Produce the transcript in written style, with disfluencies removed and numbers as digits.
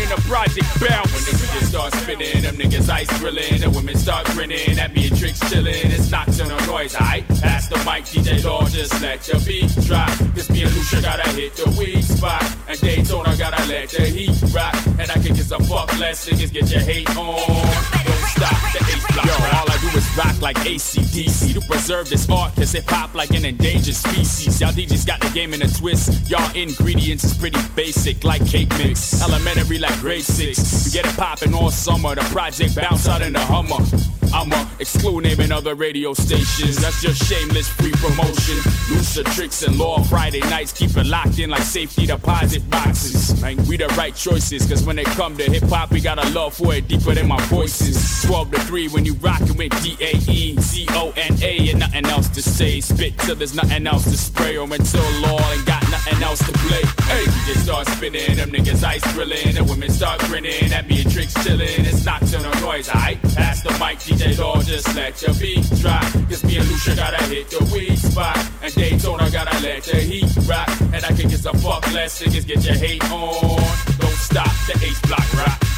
in the project bounce. When the niggas start spinning, them niggas ice grilling. The women start grinning at me and tricks chilling. It's nocturnal noise, aight? Pass the mic, DJ Law, just let your beat drop. Cause me and Lucia gotta hit the weed spot. And Daytona gotta let the heat rock. And I can get some fuck less niggas get your hate on. Don't stop the H block. Yo, all I do is rock like AC/DC to preserve this art, cause hip hop like an endangered species. Y'all DJs got the game in a twist. Y'all ingredients is pretty basic like cake mix. Elementary like grade 6. You get it poppin' all summer. The project bounce out in the Hummer. I'ma exclude naming other radio stations. That's just shameless free promotion. Looser tricks and Law Friday nights keep it locked in like safety deposit boxes. Man, we the right choices, cause when it come to hip hop, we got a love for it deeper than my voices. 12 to 3 when you rockin' with DAEZONA and nothing else to say. Spit till there's nothing else to spray, or until Law ain't got nothing else to play. Hey, you just start spinning, them niggas ice grilling. The women start grinning at me and tricks chillin'. It's nocturnal noise, aight? Pass the mic, DJ Law, just let your beat drop. Cause me and Lucia gotta hit the weed spot. And Daytona gotta let the heat rock. And I can get some fuck less niggas get your hate on. Don't stop the H block rock.